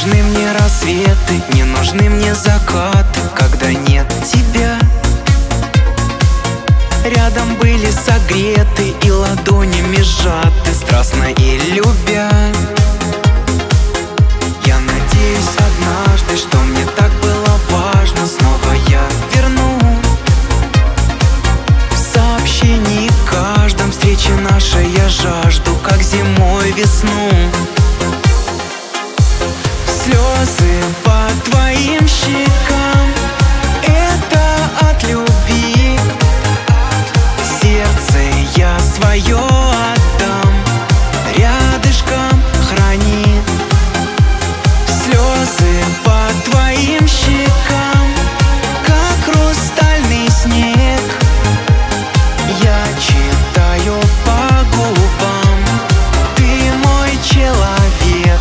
нужны мне рассветы, не нужны мне закаты, когда нет тебя. Рядом были согреты и ладонями сжаты, страстно и любя. Я надеюсь однажды, что мне так было важно, снова я верну в сообщении каждом встрече нашей я жажду, как зимой весну. Слезы по твоим щекам — это от любви. Сердце я свое отдам, рядышком храни. Слезы по твоим щекам, как хрустальный снег, я читаю по губам, ты мой человек.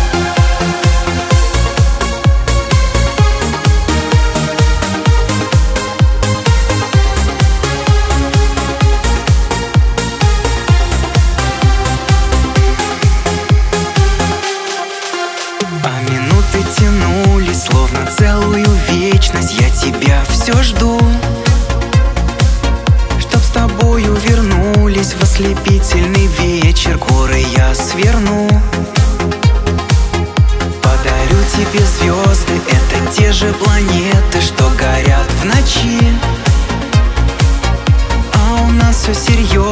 А минуты тянулись, словно целую вечность. Я тебя все жду, чтоб с тобою вернулись в ослепительный вечер. Горы я сверну, подарю тебе звезды, это те же планеты, что горят в ночи. А у нас все серьезно.